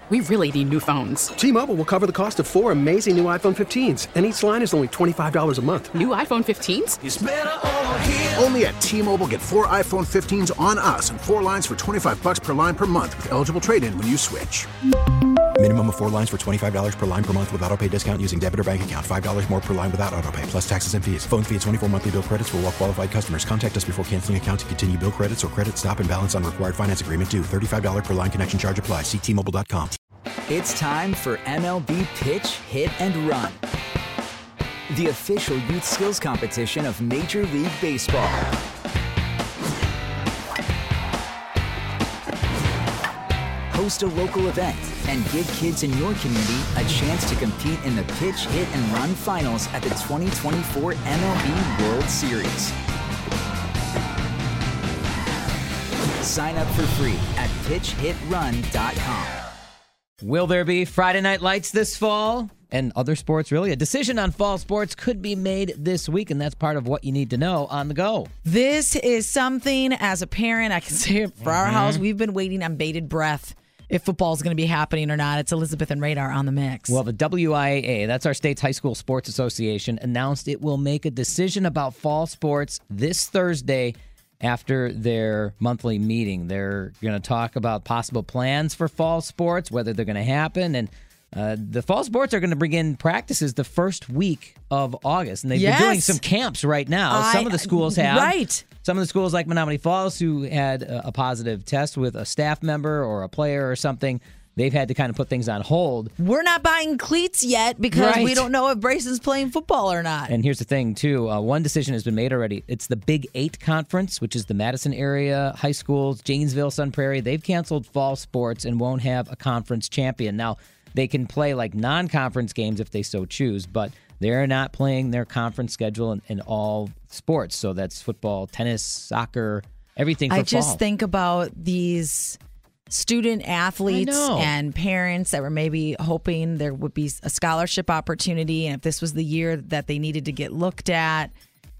We really need new phones. T-Mobile will cover the cost of 4 amazing new iPhone 15s, and each line is only $25 a month. New iPhone 15s? It's better over here. Only at T-Mobile, get 4 iPhone 15s on us and 4 lines for $25 per line per month with eligible trade-in when you switch. Minimum of 4 lines for $25 per line per month with autopay discount using debit or bank account. $5 more per line without autopay, plus taxes and fees. Phone fee at 24 monthly bill credits for well-qualified customers. Contact us before canceling account to continue bill credits or credit stop and balance on required finance agreement due. $35 per line connection charge applies. See T-Mobile.com. It's time for MLB Pitch, Hit, and Run, the official youth skills competition of Major League Baseball. Host a local event and give kids in your community a chance to compete in the Pitch, Hit, and Run finals at the 2024 MLB World Series. Sign up for free at pitchhitrun.com. Will there be Friday Night Lights this fall? And other sports, really? A decision on fall sports could be made this week, and that's part of what you need to know on the go. This is something, as a parent, I can say it for our house, we've been waiting on bated breath if football is going to be happening or not. It's Elizabeth and Radar on the mix. Well, the WIAA, that's our state's high school sports association, announced it will make a decision about fall sports this Thursday after their monthly meeting. They're going to talk about possible plans for fall sports, whether they're going to happen. And the fall sports are going to begin practices the first week of August. And they've been doing some camps right now. Some of the schools have. Right. Some of the schools like Menominee Falls who had a positive test with a staff member or a player or something, they've had to kind of put things on hold. We're not buying cleats yet because we don't know if Brayson's playing football or not. And here's the thing, too. One decision has been made already. It's the Big 8 Conference, which is the Madison area high schools, Janesville, Sun Prairie. They've canceled fall sports and won't have a conference champion. Now, they can play like non-conference games if they so choose, but they're not playing their conference schedule in all sports. So that's football, tennis, soccer, everything for fall. I just think about these student athletes and parents that were maybe hoping there would be a scholarship opportunity, and if this was the year that they needed to get looked at,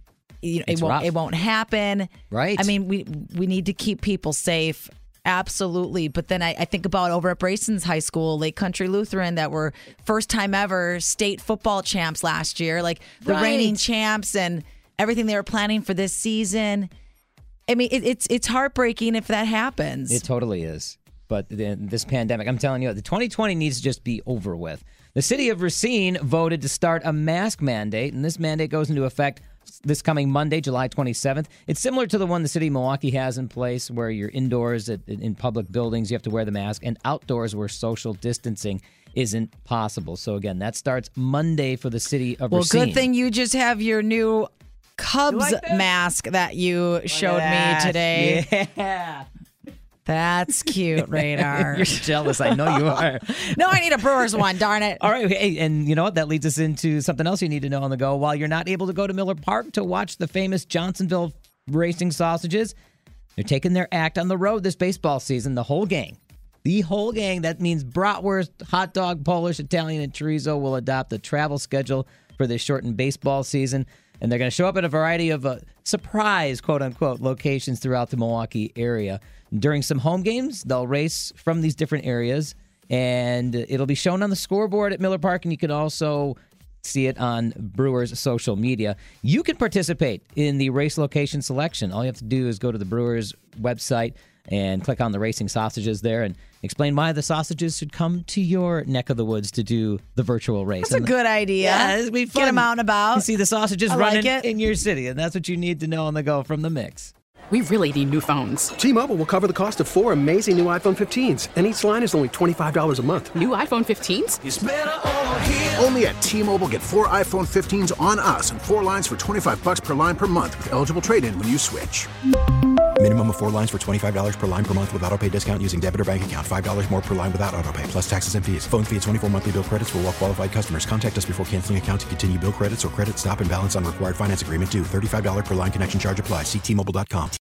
it won't happen. Right. I mean, we need to keep people safe. Absolutely. But then I think about over at Brayson's high school, Lake Country Lutheran, that were first time ever state football champs last year, like the reigning champs and everything they were planning for this season. I mean, it's heartbreaking if that happens. It totally is. But this pandemic, I'm telling you, the 2020 needs to just be over with. The city of Racine voted to start a mask mandate, and this mandate goes into effect this coming Monday, July 27th. It's similar to the one the city of Milwaukee has in place, where you're indoors in public buildings, you have to wear the mask, and outdoors where social distancing isn't possible. So again, that starts Monday for the city of Racine. Well, good thing you just have your new Cubs mask that you showed me today. Yeah. That's cute, Radar. You're jealous. I know you are. No, I need a Brewers one, darn it. All right. Hey, and you know what? That leads us into something else you need to know on the go. While you're not able to go to Miller Park to watch the famous Johnsonville Racing Sausages, they're taking their act on the road this baseball season, the whole gang. The whole gang. That means bratwurst, hot dog, Polish, Italian, and chorizo will adopt a travel schedule for this shortened baseball season. And they're going to show up at a variety of surprise, quote-unquote, locations throughout the Milwaukee area. During some home games, they'll race from these different areas, and it'll be shown on the scoreboard at Miller Park, and you can also see it on Brewers' social media. You can participate in the race location selection. All you have to do is go to the Brewers website and click on the Racing Sausages there and explain why the sausages should come to your neck of the woods to do the virtual race. That's a good idea. Yeah, it'll be fun. Get them out and about. You see the sausages running in your city, and that's what you need to know on the go from the mix. We really need new phones. T-Mobile will cover the cost of 4 amazing new iPhone 15s, and each line is only $25 a month. New iPhone 15s? It's better over here. Only at T-Mobile, get 4 iPhone 15s on us and 4 lines for $25 per line per month with eligible trade-in when you switch. Minimum of 4 lines for $25 per line per month with autopay discount using debit or bank account. $5 more per line without autopay, plus taxes and fees. Phone fee at 24 monthly bill credits for well-qualified customers. Contact us before canceling account to continue bill credits or credit stop and balance on required finance agreement due. $35 per line connection charge applies. See T-Mobile.com.